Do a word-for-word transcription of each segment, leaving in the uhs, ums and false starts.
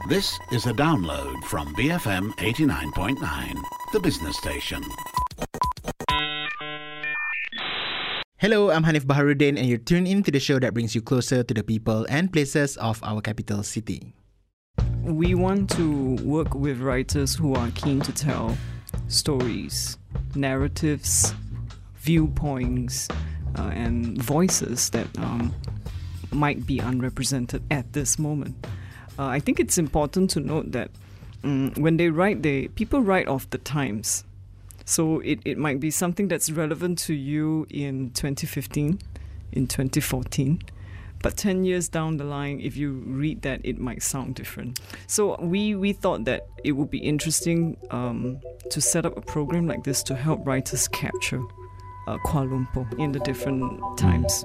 This is a download from B F M eighty-nine point nine, the business station. Hello, I'm Hanif Baharuddin and you're tuned in to the show that brings you closer to the people and places of our capital city. We want to work with writers who are keen to tell stories, narratives, viewpoints, uh, and voices that um, might be unrepresented at this moment. Uh, I think it's important to note that um, when they write, they people write of the times. So it, it might be something that's relevant to you in twenty fifteen, in twenty fourteen. But ten years down the line, if you read that, it might sound different. So we, we thought that it would be interesting um, to set up a program like this to help writers capture uh, Kuala Lumpur in the different times.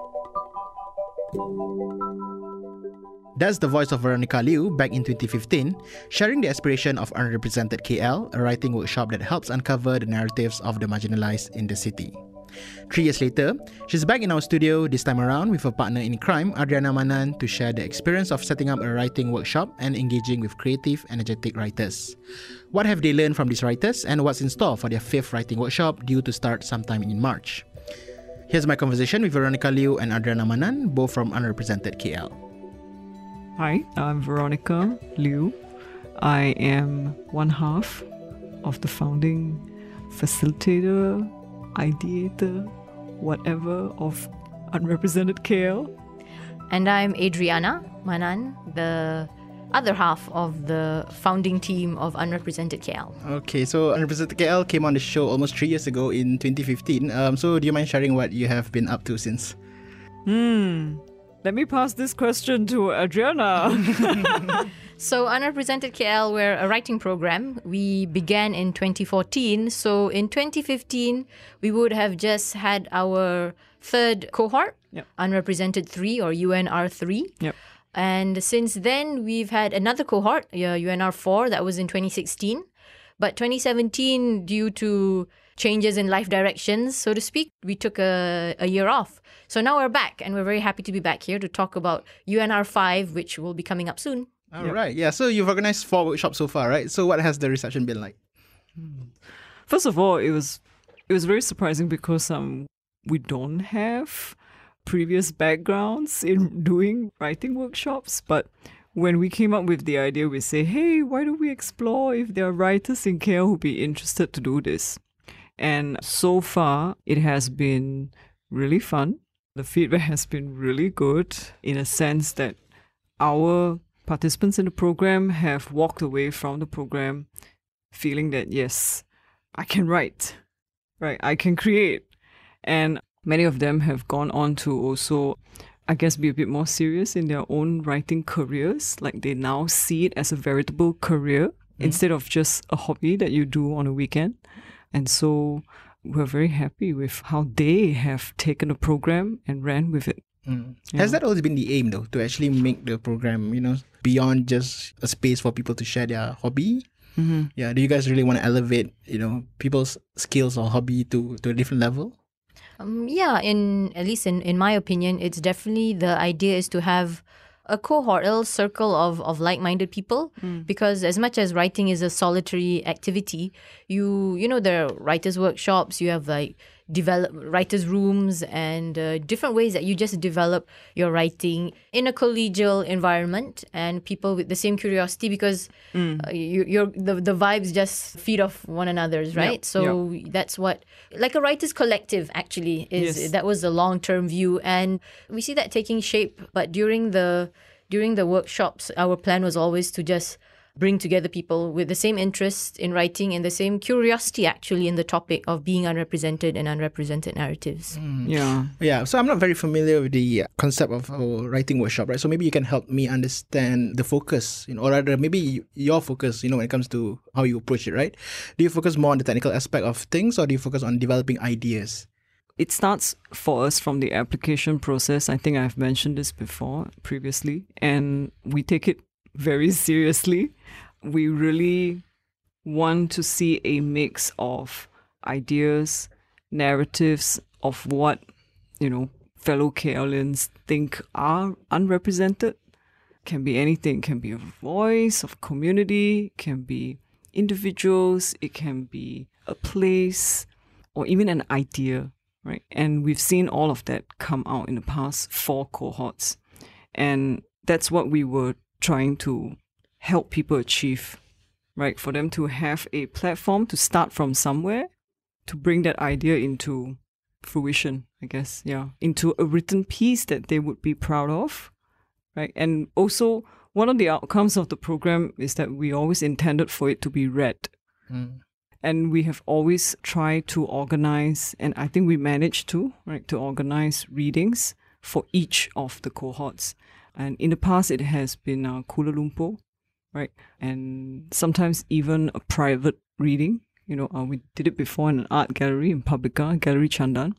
That's the voice of Veronica Liu back in twenty fifteen, sharing the aspiration of Unrepresented K L, a writing workshop that helps uncover the narratives of the marginalised in the city. Three years later, she's back in our studio, this time around with her partner in crime, Adriana Manan, to share the experience of setting up a writing workshop and engaging with creative, energetic writers. What have they learned from these writers and what's in store for their fifth writing workshop due to start sometime in March? Here's my conversation with Veronica Liu and Adriana Manan, both from Unrepresented K L. Hi, I'm Veronica Liu. I am one half of the founding facilitator, ideator, whatever of Unrepresented K L. And I'm Adriana Manan, the other half of the founding team of Unrepresented K L. Okay, so Unrepresented K L came on the show almost three years ago in twenty fifteen. Um, so do you mind sharing what you have been up to since? Hmm. Let me pass this question to Adriana. So Unrepresented K L, we're a writing program. We began in twenty fourteen. So in twenty fifteen, we would have just had our third cohort, Yep. Unrepresented three or U N R three. Yep. And since then, we've had another cohort, uh, U N R four, that was in twenty sixteen. But twenty seventeen, due to changes in life directions, so to speak, we took a, a year off. So now we're back, and we're very happy to be back here to talk about U N R five, which will be coming up soon. All Yep. right, yeah. So you've organized four workshops so far, right? So what has the reception been like? First of all, it was it was very surprising because um we don't have previous backgrounds in doing writing workshops, but when we came up with the idea, we say, hey, why don't we explore if there are writers in K L who'd be interested to do this? And so far, it has been really fun. The feedback has been really good in a sense that our participants in the program have walked away from the program feeling that, yes, I can write, right? I can create. And many of them have gone on to also, I guess, be a bit more serious in their own writing careers. Like they now see it as a veritable career mm-hmm. instead of just a hobby that you do on a weekend. And so we're very happy with how they have taken the program and ran with it. Mm. Yeah. Has that always been the aim, though, to actually make the program, you know, beyond just a space for people to share their hobby? Mm-hmm. Yeah. Do you guys really want to elevate, you know, people's skills or hobby to, to a different level? Um, yeah, in at least in, in my opinion, it's definitely the idea is to have a cohort, a little circle of, of like-minded people, mm. because as much as writing is a solitary activity, you you know there are writers' workshops, you have like develop writers' rooms and uh, different ways that you just develop your writing in a collegial environment and people with the same curiosity because mm. uh, you, you're the the vibes just feed off one another's, right? Yep. So Yep. that's what like a writers' collective actually is. Yes. That was a long-term view, and we see that taking shape. But during the during the workshops, our plan was always to just bring together people with the same interest in writing and the same curiosity actually in the topic of being unrepresented and unrepresented narratives. Mm. Yeah. Yeah. So I'm not very familiar with the concept of our writing workshop, right? So maybe you can help me understand the focus, you know, or rather maybe your focus, you know, when it comes to how you approach it, right? Do you focus more on the technical aspect of things or do you focus on developing ideas? It starts for us from the application process. I think I've mentioned this before previously, and we take it very seriously. We really want to see a mix of ideas, narratives of what, you know, fellow K L ians think are unrepresented can be anything. It can be a voice of community, it can be individuals, it can be a place, or even an idea, right? And we've seen all of that come out in the past four cohorts. And that's what we were trying to help people achieve, right? For them to have a platform to start from somewhere, to bring that idea into fruition, I guess, yeah, into a written piece that they would be proud of, right? And also, one of the outcomes of the program is that we always intended for it to be read. Mm. And we have always tried to organize, and I think we managed to, right, to organize readings for each of the cohorts. And in the past, it has been uh, Kuala Lumpur, right? And sometimes even a private reading. You know, uh, we did it before in an art gallery in Publica, Gallery Chandan.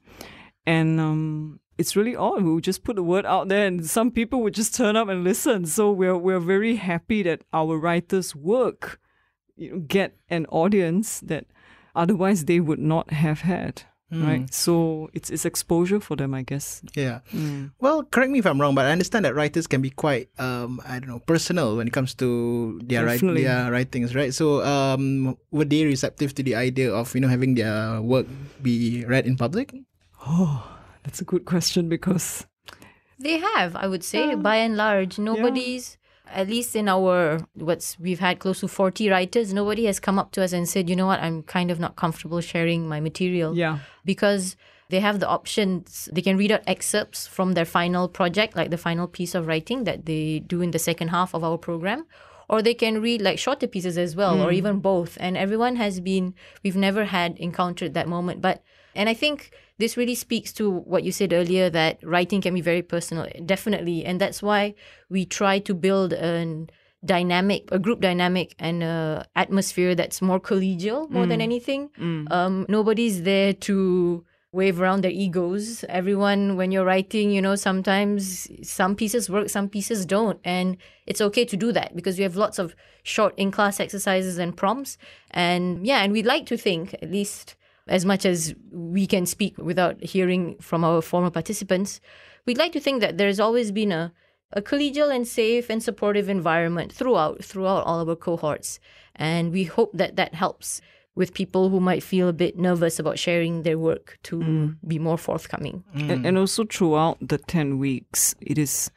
And um, it's really odd. We would just put the word out there and some people would just turn up and listen. So we're we're very happy that our writers' work, you know, get an audience that otherwise they would not have had. Mm. Right, so it's it's exposure for them, I guess. Yeah. Mm. Well, correct me if I'm wrong, but I understand that writers can be quite, um, I don't know, personal when it comes to their, write, their writings, right? So, um, were they receptive to the idea of, you know, having their work be read in public? Oh, that's a good question because they have, I would say, yeah. by and large, nobody's. Yeah. At least in our, what's we've had close to forty writers, nobody has come up to us and said, you know what, I'm kind of not comfortable sharing my material. Yeah. Because they have the options. They can read out excerpts from their final project, like the final piece of writing that they do in the second half of our program. Or they can read like shorter pieces as well, mm. or even both. And everyone has been, we've never had encountered that moment. But, and I think this really speaks to what you said earlier, that writing can be very personal, definitely. And that's why we try to build a dynamic, a group dynamic and a atmosphere that's more collegial more mm. than anything. Mm. Um, nobody's there to wave around their egos. Everyone, when you're writing, you know, sometimes some pieces work, some pieces don't. And it's okay to do that because we have lots of short in-class exercises and prompts. And yeah, and we'd like to think, at least as much as we can speak without hearing from our former participants, we'd like to think that there's always been a, a collegial and safe and supportive environment throughout, throughout all of our cohorts. And we hope that that helps with people who might feel a bit nervous about sharing their work to mm. be more forthcoming. Mm. And, and also throughout the ten weeks, it is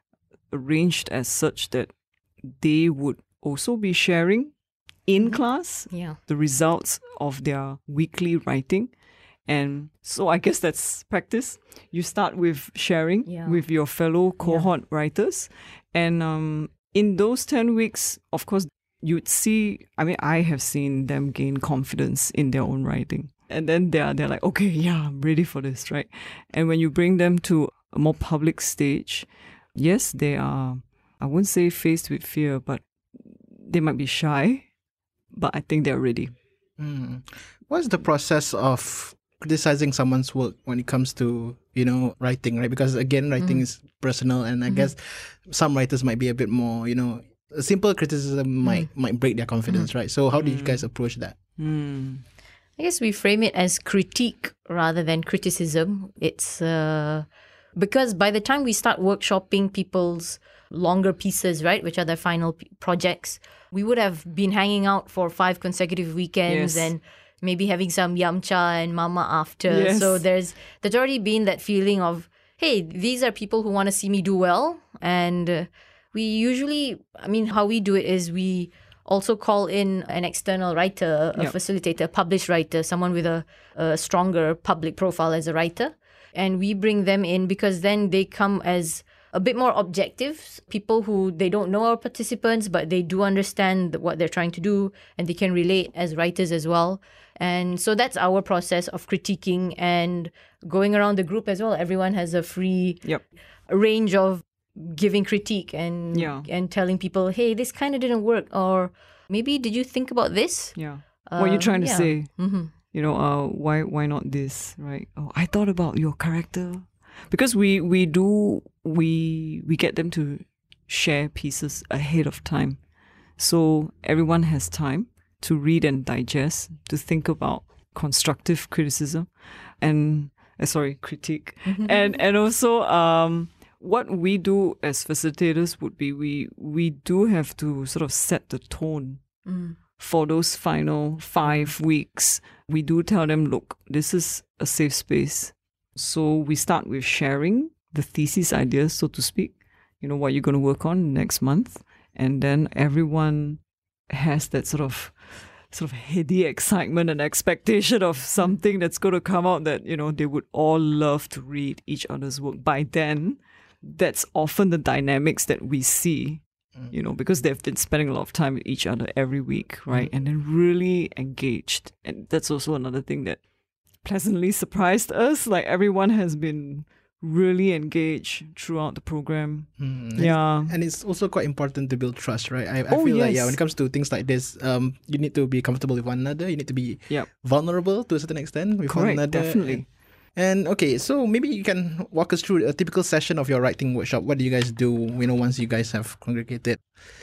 arranged as such that they would also be sharing in class yeah. the results of their weekly writing. And so I guess that's practice. You start with sharing yeah. with your fellow cohort yeah. writers. And um, in those ten weeks, of course, you'd see, I mean, I have seen them gain confidence in their own writing. And then they're, they're like, okay, yeah, I'm ready for this, right? And when you bring them to a more public stage, yes, they are, I wouldn't say faced with fear, but they might be shy. But I think they're ready. Mm. What's the process of criticizing someone's work when it comes to, you know, writing, right? Because again, writing mm. is personal, and I mm-hmm. guess some writers might be a bit more, you know, a simple criticism mm. might might break their confidence, mm. right? So how mm. did you guys approach that? Mm. I guess we frame it as critique rather than criticism. It's uh, because by the time we start workshopping people's longer pieces, right, which are their final p- projects, we would have been hanging out for five consecutive weekends yes. and maybe having some yamcha and mama after. Yes. So there's there's already been that feeling of, hey, these are people who want to see me do well. And uh, we usually, I mean, how we do it is we also call in an external writer, a yep. facilitator, a published writer, someone with a, a stronger public profile as a writer. And we bring them in because then they come as a bit more objective, people who they don't know our participants, but they do understand what they're trying to do and they can relate as writers as well. And so that's our process of critiquing and going around the group as well. Everyone has a free yep. range of giving critique and yeah. and telling people, hey, this kind of didn't work, or maybe did you think about this? Yeah. Uh, what are you trying to yeah. say? Mm-hmm. You know, uh, why why not this, right? Oh, I thought about your character. Because we, we do, we we get them to share pieces ahead of time. So everyone has time to read and digest, to think about constructive criticism and, uh, sorry, critique. Mm-hmm. And and also um, what we do as facilitators would be we we do have to sort of set the tone Mm. for those final five weeks. We do tell them, look, this is a safe space. So we start with sharing the thesis ideas, so to speak, you know, what you're going to work on next month. And then everyone has that sort of sort of heady excitement and expectation of something that's going to come out that, you know, they would all love to read each other's work. By then, that's often the dynamics that we see, you know, because they've been spending a lot of time with each other every week, right? And then really engaged. And that's also another thing that pleasantly surprised us. Like, everyone has been really engaged throughout the program. Mm. Yeah. And it's also quite important to build trust, right? I, I Oh, feel like, yeah, yes. when it comes to things like this, um, you need to be comfortable with one another. You need to be Yep. vulnerable to a certain extent with one Correct, another. definitely. And, and okay, so maybe you can walk us through a typical session of your writing workshop. What do you guys do, you know, once you guys have congregated?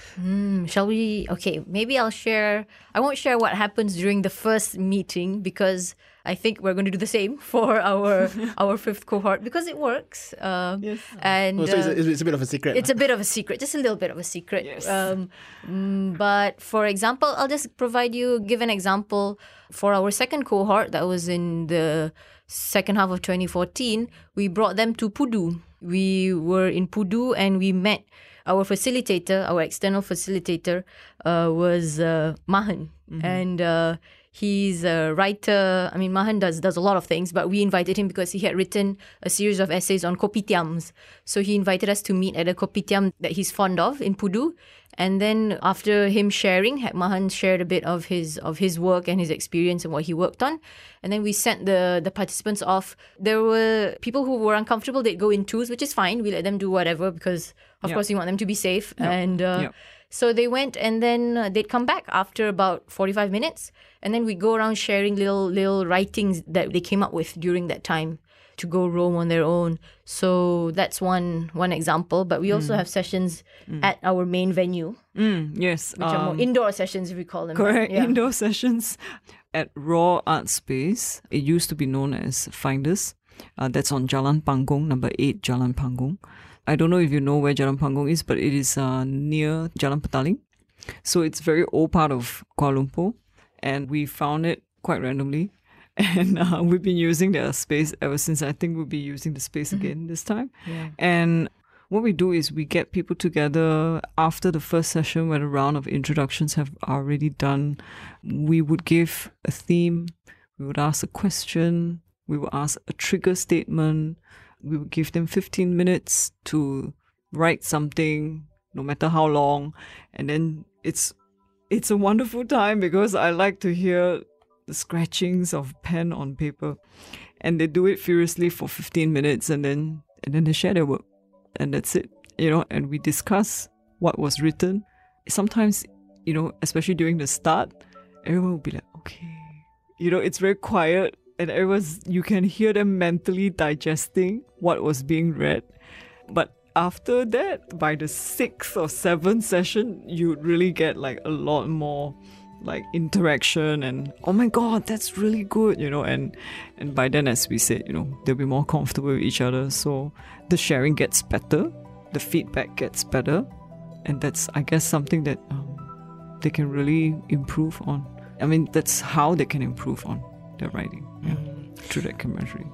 Mm, shall we? Okay, maybe I'll share. I won't share what happens during the first meeting because I think we're going to do the same for our our fifth cohort because it works. Um, Yes. And Oh, so it's, uh, a, it's a bit of a secret. it's a bit of a secret, just a little bit of a secret. Yes. Um, mm, but for example, I'll just provide you, give an example for our second cohort that was in the second half of twenty fourteen. We brought them to Pudu. We were in Pudu and we met our facilitator, our external facilitator, uh, was uh, Mahan. And uh, he's a writer. I mean, Mahan does does a lot of things, but we invited him because he had written a series of essays on kopitiams. So he invited us to meet at a kopitiam that he's fond of in Pudu. And then after him sharing, Mahan shared a bit of his of his work and his experience and what he worked on. And then we sent the, the participants off. There were people who were uncomfortable. They'd go in twos, which is fine. We let them do whatever because, of Yep. course, we want them to be safe. And uh, Yep. so they went and then uh, they'd come back after about forty-five minutes. And then we go around sharing little little writings that they came up with during that time to go roam on their own. So that's one one example. But we also have sessions at our main venue, Mm, yes. which are more um, indoor sessions, if we call them. that. Correct. Yeah. Indoor sessions at Raw Art Space. It used to be known as Finders. Uh, that's on Jalan Pangong, number eight, Jalan Pangong. I don't know if you know where Jalan Pangong is, but it is uh, near Jalan Petaling. So it's very old part of Kuala Lumpur. And we found it quite randomly. And uh, we've been using their space ever since. I think we'll be using the space again this time. Yeah. And what we do is we get people together after the first session when a round of introductions have already done. We would give a theme, we would ask a question, we would ask a trigger statement, we would give them fifteen minutes to write something, no matter how long. And then it's it's a wonderful time because I like to hear the scratchings of pen on paper. And they do it furiously for fifteen minutes and then and then they share their work. And that's it, you know, and we discuss what was written. Sometimes, you know, especially during the start, everyone will be like, okay, you know, it's very quiet and everyone's, you can hear them mentally digesting what was being read. But after that, by the sixth or seventh session, you really get like a lot more like interaction and, oh my God, that's really good, you know, and and by then, as we said, you know, they'll be more comfortable with each other. So the sharing gets better, the feedback gets better, and that's, I guess, something that um, they can really improve on. I mean, that's how they can improve on their writing, yeah, through that camaraderie.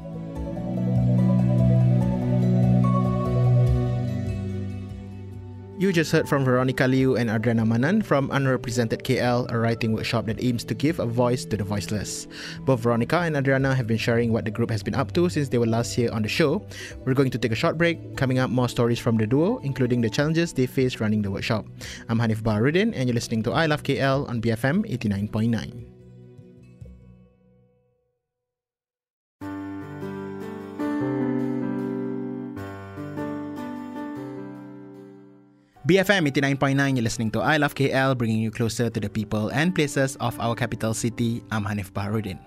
You just heard from Veronica Liu and Adriana Manan from Unrepresented K L, a writing workshop that aims to give a voice to the voiceless. Both Veronica and Adriana have been sharing what the group has been up to since they were last here on the show. We're going to take a short break. Coming up, more stories from the duo, including the challenges they faced running the workshop. I'm Hanif Baharudin, and you're listening to I Love K L on B F M eighty-nine point nine. B F M eighty-nine point nine, you're listening to I Love K L, bringing you closer to the people and places of our capital city. I'm Hanif Baharudin.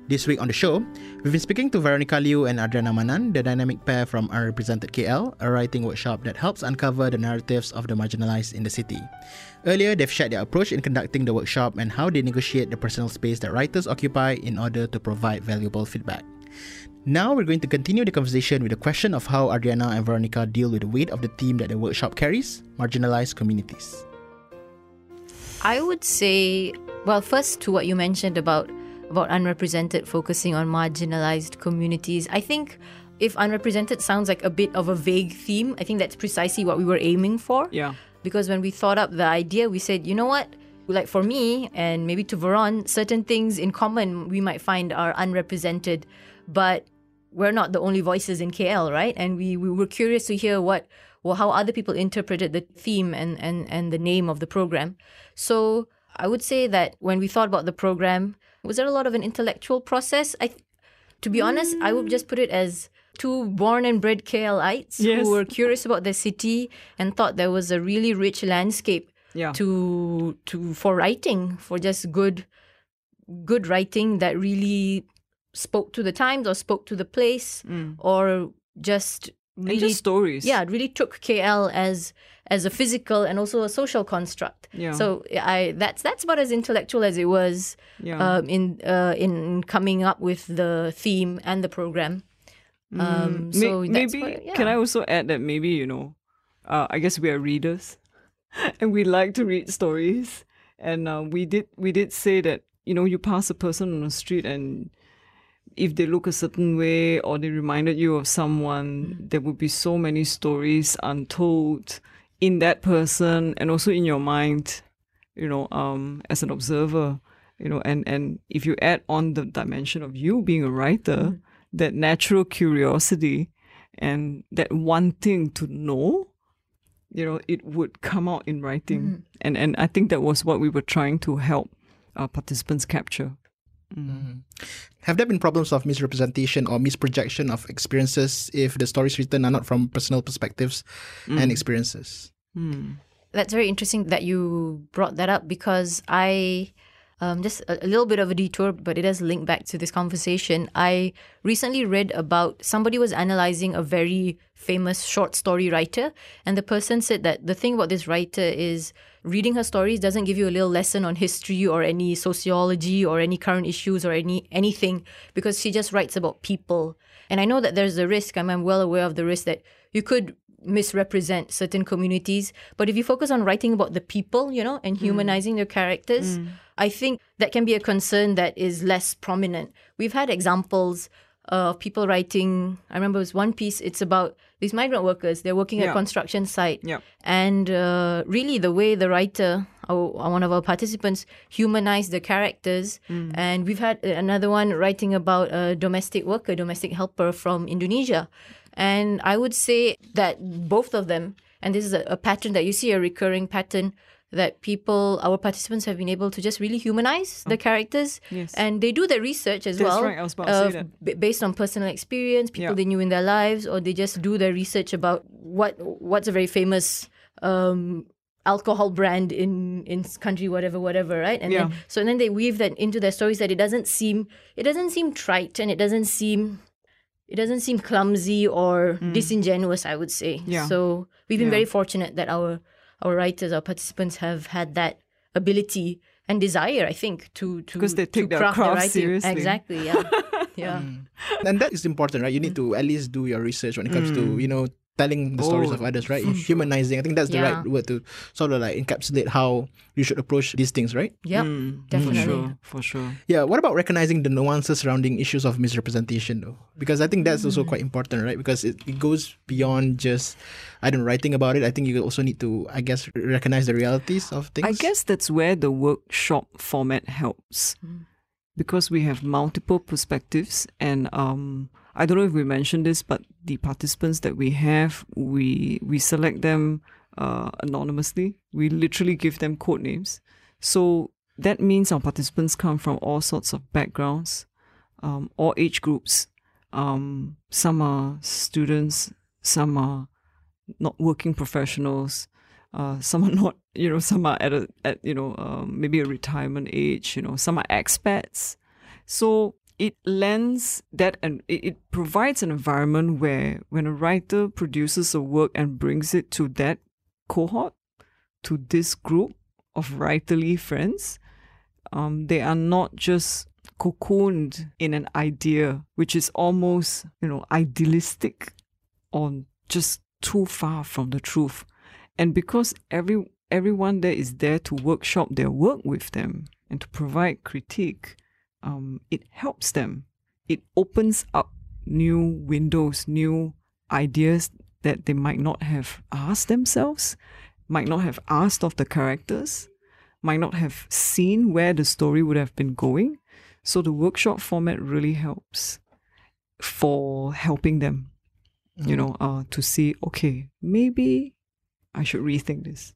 This week on the show, we've been speaking to Veronica Liu and Adriana Manan, the dynamic pair from Unrepresented K L, a writing workshop that helps uncover the narratives of the marginalized in the city. Earlier, they've shared their approach in conducting the workshop and how they negotiate the personal space that writers occupy in order to provide valuable feedback. Now we're going to continue the conversation with the question of how Adriana and Veronica deal with the weight of the theme that the workshop carries, marginalized communities. I would say, well, first to what you mentioned about about unrepresented, focusing on marginalized communities. I think if unrepresented sounds like a bit of a vague theme, I think that's precisely what we were aiming for. Yeah. Because when we thought up the idea, we said, you know what? Like for me, and maybe to Veron, certain things in common we might find are unrepresented, but we're not the only voices in K L, right? And we, we were curious to hear what, well, how other people interpreted the theme and, and, and the name of the program. So I would say that when we thought about the program, was there a lot of an intellectual process? I, to be honest, I would just put it as two born and bred KLites Yes. who were curious about their city and thought there was a really rich landscape Yeah. to to for writing, for just good good writing that really spoke to the times or spoke to the place or just And really just stories. yeah, it really took K L as as a physical and also a social construct. Yeah. So I that's that's about as intellectual as it was Yeah. um, in uh, in coming up with the theme and the program. Um, May- so that's maybe what, yeah. can I also add that maybe you know, uh, I guess we are readers, and we like to read stories. And uh, we did we did say that you know you pass a person on the street and if they look a certain way or they reminded you of someone, there would be so many stories untold in that person and also in your mind, you know, um, as an observer, you know, and, and if you add on the dimension of you being a writer, that natural curiosity and that wanting to know, you know, it would come out in writing. Mm-hmm. And, and I think that was what we were trying to help our participants capture. Have there been problems of misrepresentation or misprojection of experiences if the stories written are not from personal perspectives and experiences? That's very interesting that you brought that up because I, um, just a, a little bit of a detour, but it does link back to this conversation. I recently read about somebody was analyzing a very famous short story writer, and the person said that the thing about this writer is reading her stories doesn't give you a little lesson on history or any sociology or any current issues or any anything because she just writes about people. And I know that there's a risk, I'm, I'm well aware of the risk that you could misrepresent certain communities. But if you focus on writing about the people, you know, and humanizing their characters, I think that can be a concern that is less prominent. We've had examples of people writing, I remember it was one piece, it's about these migrant workers, they're working at Yeah. a construction site. Yeah. And uh, really the way the writer, or one of our participants, humanized the characters. And we've had another one writing about a domestic worker, domestic helper from Indonesia. And I would say that both of them, and this is a, a pattern that you see, a recurring pattern, that people, our participants have been able to just really humanize the characters. Yes. And they do their research as That's well. right, I was about to say uh, that. b- based on personal experience, people Yeah. they knew in their lives, or they just do their research about what what's a very famous um, alcohol brand in in country, whatever, whatever, right? And Yeah. then so then they weave that into their stories that it doesn't seem it doesn't seem trite and it doesn't seem it doesn't seem clumsy or disingenuous, I would say. Yeah. So we've been Yeah. very fortunate that our our writers, our participants have had that ability and desire, I think, to to Because they to take their craft craft writing. seriously. Exactly. Yeah. Yeah. And that is important, right? You need to at least do your research when it comes to, you know, telling the stories Oh, of others, right? Humanizing. I think that's the Yeah. right word to sort of like encapsulate how you should approach these things, right? Yep. For Definitely. sure, for sure. Yeah, what about recognizing the nuances surrounding issues of misrepresentation though? Because I think that's also quite important, right? Because it, it goes beyond just, I don't know, writing about it. I think you also need to, I guess, recognize the realities of things. I guess that's where the workshop format helps because we have multiple perspectives and um, I don't know if we mentioned this, but the participants that we have, we we select them uh, anonymously. We literally give them code names. So that means our participants come from all sorts of backgrounds, um, all age groups. Um, some are students, some are not working professionals, uh, some are not, you know, some are at a, at, you know, um, maybe a retirement age, you know, some are expats. So it lends that, and it, it provides an environment where when a writer produces a work and brings it to that cohort, to this group of writerly friends, um, they are not just cocooned in an idea which is almost, you know, idealistic or just too far from the truth. And because every everyone there is there to workshop their work with them and to provide critique, um, it helps them. It opens up new windows, new ideas that they might not have asked themselves, might not have asked of the characters, might not have seen where the story would have been going. So the workshop format really helps for helping them, mm. you know, uh, to see, okay, maybe I should rethink this.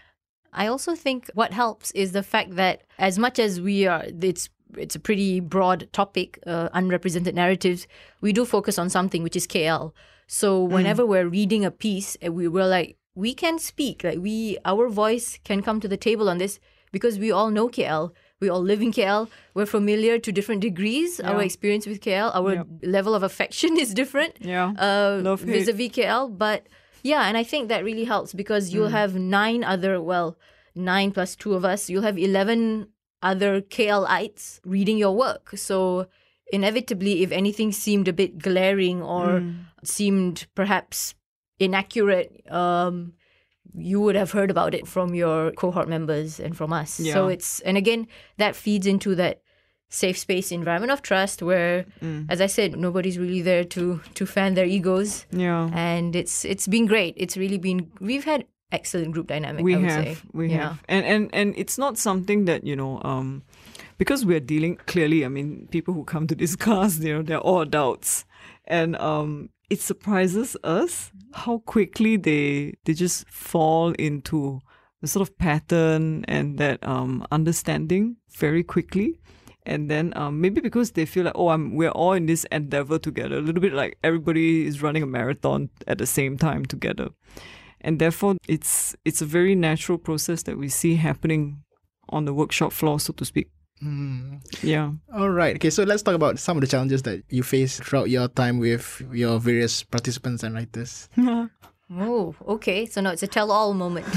I also think what helps is the fact that as much as we are, it's it's a pretty broad topic, uh, unrepresented narratives, we do focus on something which is K L. So whenever mm. we're reading a piece, we were like, we can speak, like we, our voice can come to the table on this because we all know K L. We all live in K L. We're familiar to different degrees. Yeah. Our experience with K L, our yep. level of affection is different. Yeah, uh, Love, vis-a-vis K L. But yeah, and I think that really helps because you'll mm. have nine other, well, nine plus two of us, you'll have eleven other K L-ites reading your work. So inevitably, if anything seemed a bit glaring or mm. seemed perhaps inaccurate, um, you would have heard about it from your cohort members and from us. Yeah. So it's, and again, that feeds into that safe space environment of trust where, mm. as I said, nobody's really there to to fan their egos. Yeah. And it's it's been great. It's really been, we've had excellent group dynamic, we I would have, say. We yeah. have. And, and, and it's not something that, you know, um, because we're dealing, clearly, I mean, people who come to this class, you know, they're all adults. And um, it surprises us how quickly they they just fall into the sort of pattern and that um, understanding very quickly. And then um, maybe because they feel like, oh, I'm, we're all in this endeavor together, a little bit like everybody is running a marathon at the same time together. And therefore, it's it's a very natural process that we see happening on the workshop floor, so to speak. Mm. Yeah. All right. Okay, so let's talk about some of the challenges that you face throughout your time with your various participants and writers. Oh, okay. So now it's a tell-all moment.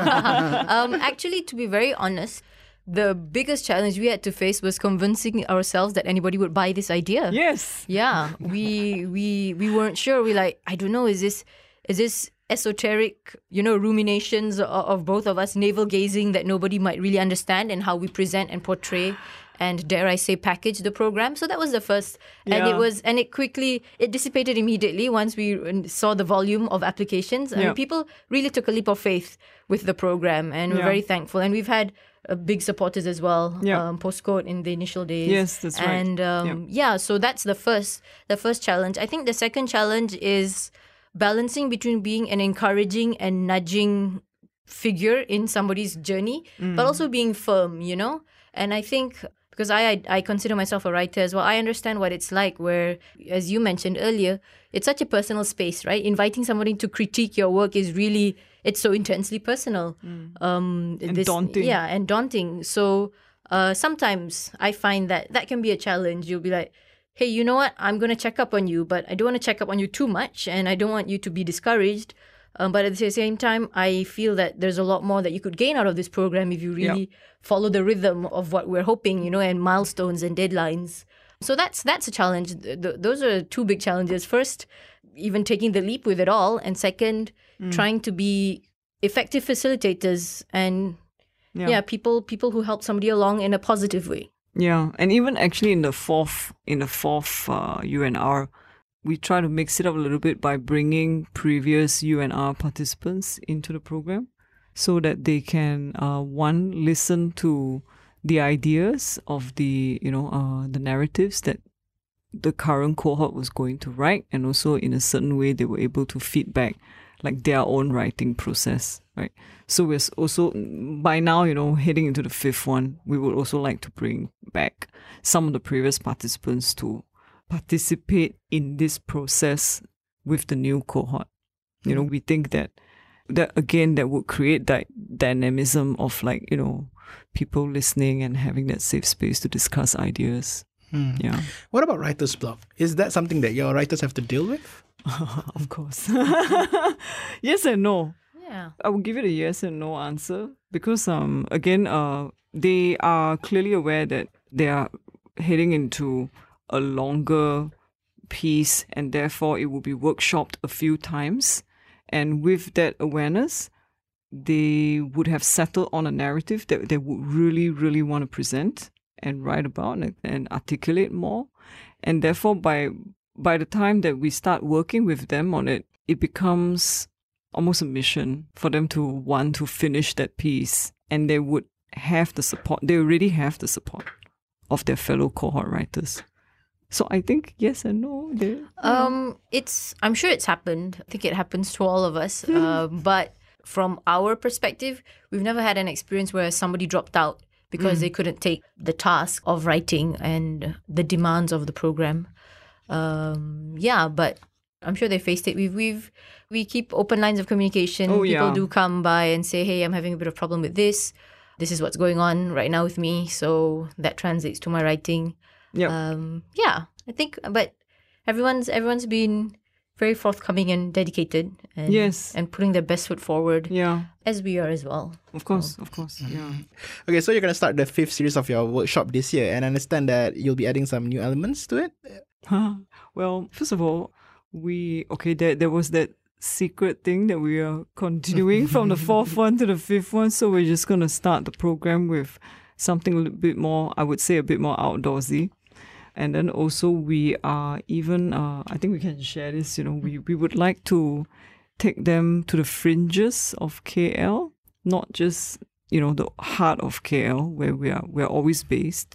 um, actually, to be very honest, the biggest challenge we had to face was convincing ourselves that anybody would buy this idea. Yes. Yeah. We we we weren't sure. We like, I don't know, is this is this esoteric, you know, ruminations of, of both of us, navel-gazing that nobody might really understand, and how we present and portray and, dare I say, package the program. So that was the first. Yeah. And it was, and it quickly, it dissipated immediately once we saw the volume of applications. And yeah. people really took a leap of faith with the program, and we're yeah. very thankful. And we've had uh, big supporters as well, yeah. um, postcode in the initial days. Yes, that's right. And um, yeah. yeah, so that's the first, the first challenge. I think the second challenge is balancing between being an encouraging and nudging figure in somebody's journey, mm. but also being firm, you know? And I think, because I, I I consider myself a writer as well, I understand what it's like where, as you mentioned earlier, it's such a personal space, right? Inviting somebody to critique your work is really, it's so intensely personal. Mm. Um, and this, daunting. Yeah, and daunting. So uh, sometimes I find that that can be a challenge. You'll be like, hey, you know what? I'm going to check up on you, but I don't want to check up on you too much, and I don't want you to be discouraged. Um, but at the same time, I feel that there's a lot more that you could gain out of this program if you really yeah. follow the rhythm of what we're hoping, you know, and milestones and deadlines. So that's that's a challenge. Th- th- those are two big challenges. First, even taking the leap with it all, and second, mm. trying to be effective facilitators and yeah. yeah, people people who help somebody along in a positive way. Yeah, and even actually in the fourth, in the fourth uh, U N R, we try to mix it up a little bit by bringing previous U N R participants into the program, so that they can uh, one listen to the ideas of the you know uh, the narratives that the current cohort was going to write, and also in a certain way they were able to feedback like their own writing process, right? So we're also, by now, you know, heading into the fifth one, we would also like to bring back some of the previous participants to participate in this process with the new cohort. You know, we think that, that again, that would create that dynamism of like, you know, people listening and having that safe space to discuss ideas. Yeah. What about writer's block? Is that something that your writers have to deal with? Of course. Yes and no. Yeah. I will give it a yes and no answer because, um, again, uh, they are clearly aware that they are heading into a longer piece and therefore it will be workshopped a few times. And with that awareness, they would have settled on a narrative that they would really, really want to present and write about and, and articulate more. And therefore, by by the time that we start working with them on it, it becomes almost a mission for them to want to finish that piece. And they would have the support. They already have the support of their fellow cohort writers. So I think yes and no. They, Um, it's. I'm sure it's happened. I think it happens to all of us. uh, but from our perspective, we've never had an experience where somebody dropped out because they couldn't take the task of writing and the demands of the program. Um, yeah, but I'm sure they faced it. We've we've we keep open lines of communication. Oh, People yeah. do come by and say, "Hey, I'm having a bit of problem with this. This is what's going on right now with me." So that translates to my writing. Yep. Um, yeah, I think, but everyone's everyone's been very forthcoming and dedicated, and Yes. and putting their best foot forward, yeah, as we are as well. of course, of course. Yeah. Okay, so you're going to start the fifth series of your workshop this year, and I understand that you'll be adding some new elements to it. Well, first of all, we okay. There there was that secret thing that we are continuing from the fourth one to the fifth one. So we're just gonna start the program with something a little bit more. I would say a bit more outdoorsy. And then also we are even. Uh, I think we can share this. You know, we we would like to take them to the fringes of K L, not just you know the heart of K L where we are we're always based,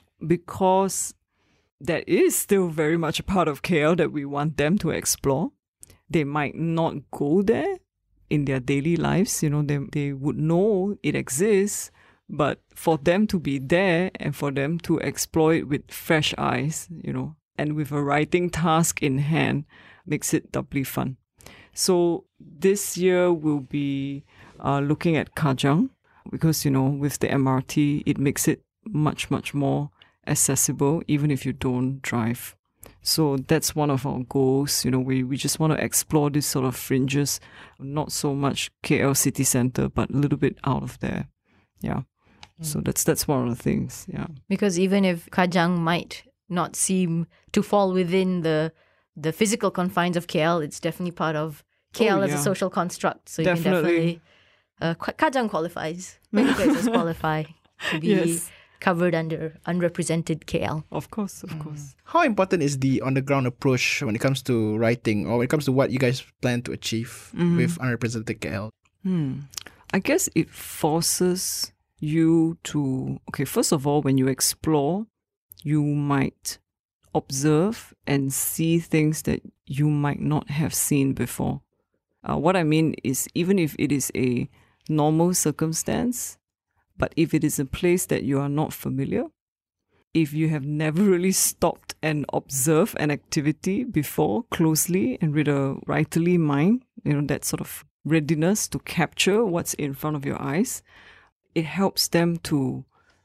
because that is still very much a part of K L that we want them to explore. They might not go there in their daily lives, you know, they, they would know it exists, but for them to be there and for them to explore it with fresh eyes, you know, and with a writing task in hand makes it doubly fun. So this year we'll be uh, looking at Kajang because, you know, with the M R T, it makes it much, much more accessible even if you don't drive. So that's one of our goals. You know, we, we just want to explore this sort of fringes, not so much K L city centre, but a little bit out of there. Yeah. Mm. So that's that's one of the things. Yeah. Because even if Kajang might not seem to fall within the the physical confines of K L, it's definitely part of K L Oh, as a yeah. social construct. So Definitely. you can definitely uh, Ka- Kajang qualifies. Many places qualify to be Yes. covered under unrepresented K L. Of course, of course. How important is the on-the-ground approach when it comes to writing, or when it comes to what you guys plan to achieve with unrepresented K L? Hmm. I guess it forces you to, okay, first of all, when you explore, you might observe and see things that you might not have seen before. Uh, what I mean is, even if it is a normal circumstance, but if it is a place that you are not familiar, if you have never really stopped and observed an activity before closely and with a writerly mind, you know, that sort of readiness to capture what's in front of your eyes, it helps them to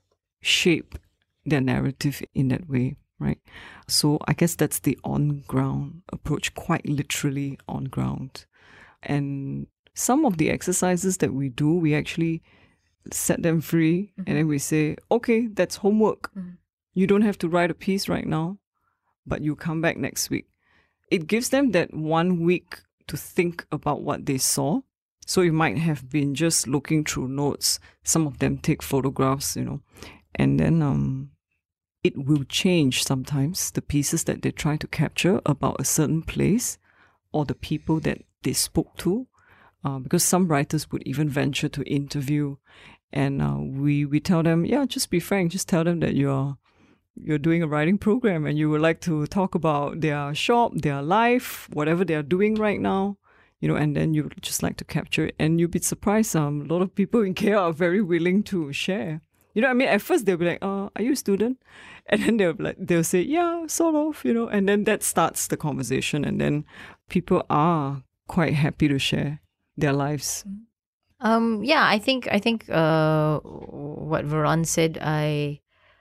shape their narrative in that way, right? So I guess that's the on-ground approach, quite literally on ground. And some of the exercises that we do, we actually set them free, mm-hmm. and then we say, okay, that's homework. Mm-hmm. You don't have to write a piece right now, but you come back next week. It gives them that one week to think about what they saw. So it might have been just looking through notes. Some of them take photographs, you know, and then um, it will change sometimes the pieces that they try to capture about a certain place or the people that they spoke to. Uh, because some writers would even venture to interview, and uh, we we tell them, yeah, just be frank, just tell them that you're you're doing a writing program and you would like to talk about their shop, their life, whatever they are doing right now, you know, and then you would just like to capture it, and you'd be surprised. Um, a lot of people in K L are very willing to share. You know what I mean? At first they'll be like, uh, are you a student? And then they'll be like, they'll say, yeah, sort of, you know, and then that starts the conversation, and then people are quite happy to share their lives. Um, yeah, I think I think uh, what Veron said, I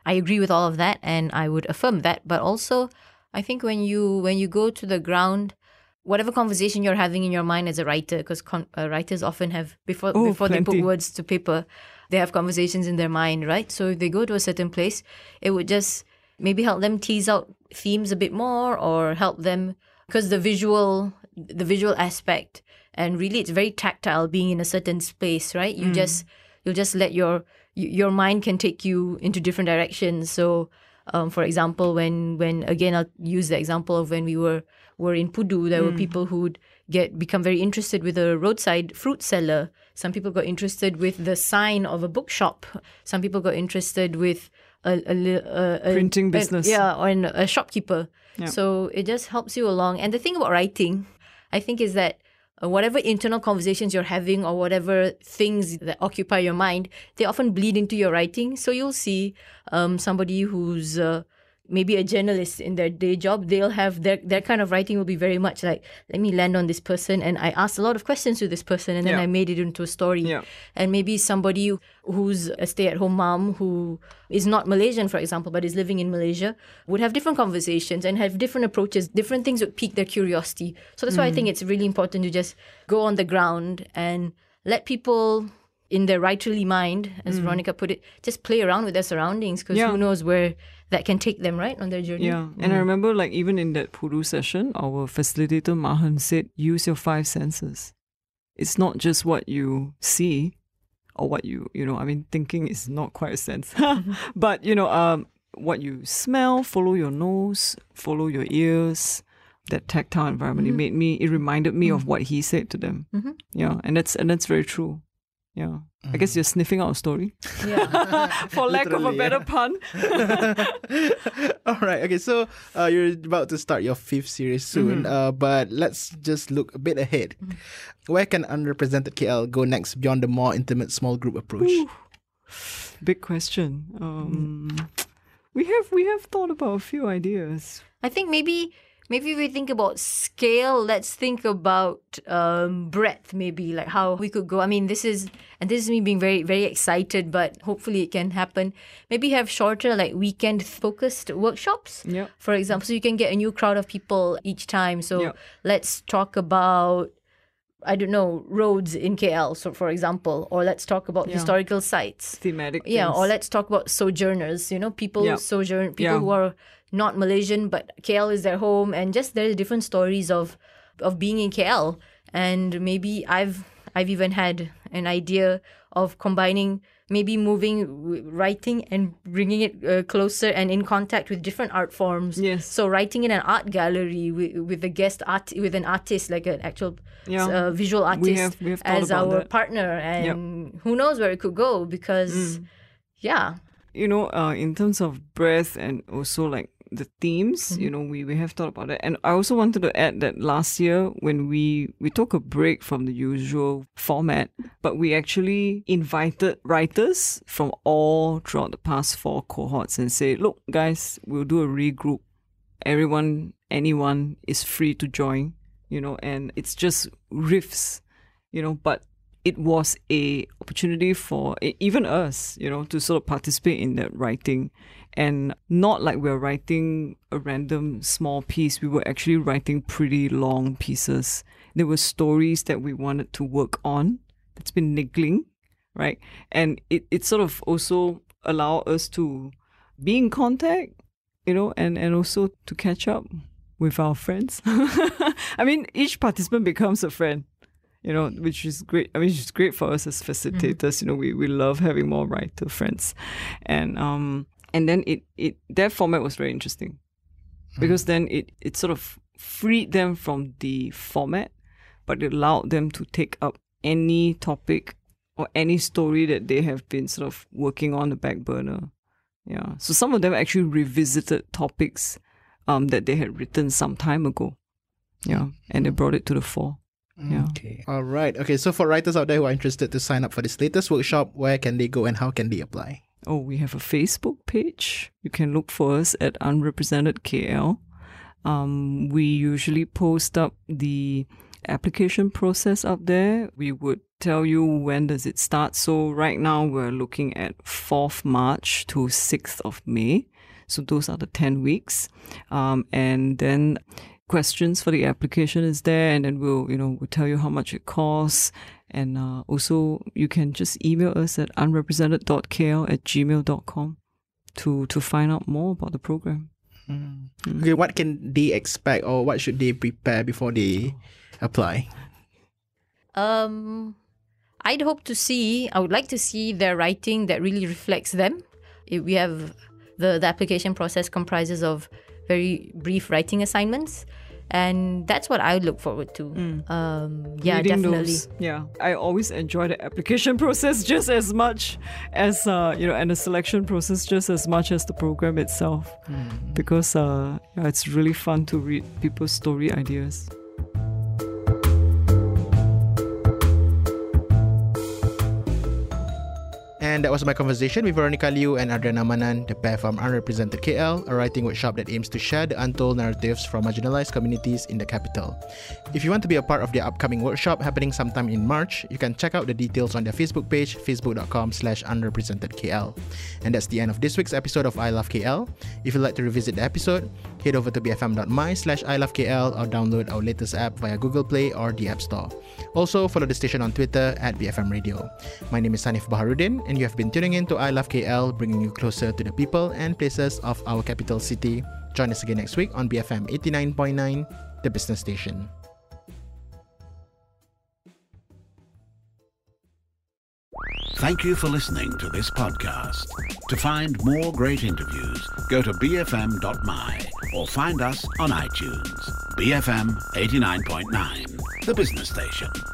I agree with all of that, and I would affirm that. But also, I think when you when you go to the ground, whatever conversation you're having in your mind as a writer, because con- uh, writers often have, before Oh, before they plenty. put words to paper, they have conversations in their mind, right? So if they go to a certain place, it would just maybe help them tease out themes a bit more, or help them, because the visual the visual aspect, and really it's very tactile being in a certain space, right? You just you'll just let your y- your mind can take you into different directions. So um, for example, when when again I'll use the example of when we were were in Pudu, there were people who'd get become very interested with a roadside fruit seller. Some people got interested with the sign of a bookshop. Some people got interested with a, a, li- a, a Printing a- business. yeah, or an, a shopkeeper. Yeah. So it just helps you along. And the thing about writing, I think, is that uh, whatever internal conversations you're having, or whatever things that occupy your mind, they often bleed into your writing. So you'll see um, somebody who's uh, maybe a journalist in their day job, they'll have their, their kind of writing will be very much like, let me land on this person, and I asked a lot of questions to this person, and then Yeah. I made it into a story. Yeah. And maybe somebody who's a stay-at-home mom who is not Malaysian, for example, but is living in Malaysia, would have different conversations and have different approaches. Different things would pique their curiosity. So that's why I think it's really important to just go on the ground and let people in their writerly mind, as Veronica put it, just play around with their surroundings, because Yeah. who knows where that can take them, right, on their journey. Yeah, and I remember, like, even in that Pudu session, our facilitator Mahan said, use your five senses. It's not just what you see or what you, you know, I mean, thinking is not quite a sense. But, you know, um, what you smell, follow your nose, follow your ears, that tactile environment. It made me, it reminded me of what he said to them. Yeah, and that's, and that's very true. Yeah. I guess you're sniffing out a story. Yeah. For lack of a Literally, better yeah. pun. All right. Okay. So uh, you're about to start your fifth series soon, uh, but let's just look a bit ahead. Where can Unrepresented K L go next beyond the more intimate small group approach? Big question. Um, we have we have thought about a few ideas. I think maybe maybe if we think about scale, let's think about um, breadth, maybe, like how we could go. I mean, this is, and this is me being very, very excited, but hopefully it can happen. Maybe have shorter, like weekend-focused workshops, Yep. for example, so you can get a new crowd of people each time. So Yep. let's talk about, I don't know, roads in K L, so for example, or let's talk about Yeah. historical sites. Thematic. Yeah, things. or let's talk about sojourners, you know, people Yeah. sojourn, people Yeah. who are not Malaysian, but K L is their home, and just there's different stories of of being in K L. And maybe I've I've even had an idea of combining, maybe moving w- writing and bringing it uh, closer and in contact with different art forms. Yes. So writing in an art gallery with, with a guest art, with an artist, like an actual Yeah. uh, visual artist We have- we have thought as about our that. partner, and who knows where it could go, because yeah. You know, uh, in terms of breadth and also like the themes, Mm-hmm. you know, we, we have thought about it. And I also wanted to add that last year when we, we took a break from the usual format, but we actually invited writers from all throughout the past four cohorts and say, look, guys, we'll do a regroup. Everyone, anyone is free to join, you know, and it's just riffs, you know, but it was a opportunity for e- even us, you know, to sort of participate in that writing, and not like we're writing a random small piece. We were actually writing pretty long pieces. There were stories that we wanted to work on that's been niggling, right? And it, it sort of also allowed us to be in contact, you know, and, and also to catch up with our friends. I mean, each participant becomes a friend, you know, which is great. I mean, it's great for us as facilitators. You know, we, we love having more writer friends. And um and then it, it that format was very interesting, because then it, it sort of freed them from the format, but it allowed them to take up any topic or any story that they have been sort of working on the back burner. Yeah. So some of them actually revisited topics um that they had written some time ago. Yeah. And they brought it to the fore. Yeah. Okay. All right. Okay. So for writers out there who are interested to sign up for this latest workshop, where can they go and how can they apply? Oh, we have a Facebook page. You can look for us at Unrepresented K L. Um, we usually post up the application process up there. We would tell you when does it start. So right now we're looking at fourth March to sixth of May. So those are the ten weeks. Um, and then questions for the application is there, and then we'll, you know, we'll tell you how much it costs. And uh, also you can just email us at unrepresented dot k l at gmail dot com to, to find out more about the program. Mm. Mm. Okay, what can they expect, or what should they prepare before they apply? Um, I'd hope to see, I would like to see their writing that really reflects them. If we have, the, the application process comprises of very brief writing assignments. And that's what I would look forward to. Mm. Um, yeah, Reading definitely. Those, yeah, I always enjoy the application process just as much as, uh, you know, and the selection process just as much as the program itself. Mm. Because uh, yeah, it's really fun to read people's story ideas. And that was my conversation with Veronica Liu and Adriana Manan, the pair from Unrepresented K L, a writing workshop that aims to share the untold narratives from marginalized communities in the capital. If you want to be a part of their upcoming workshop happening sometime in March, you can check out the details on their Facebook page, facebook.com slash unrepresentedkl. And that's the end of this week's episode of I Love K L. If you'd like to revisit the episode, head over to bfm.my slash I Love KL or download our latest app via Google Play or the App Store. Also, follow the station on Twitter at B F M Radio. My name is Hanif Baharudin, and you have been tuning in to I Love K L, bringing you closer to the people and places of our capital city. Join us again next week on B F M eighty-nine point nine, the business station. Thank you for listening to this podcast. To find more great interviews, go to b f m dot m y or find us on iTunes. B F M eighty-nine point nine, the business station.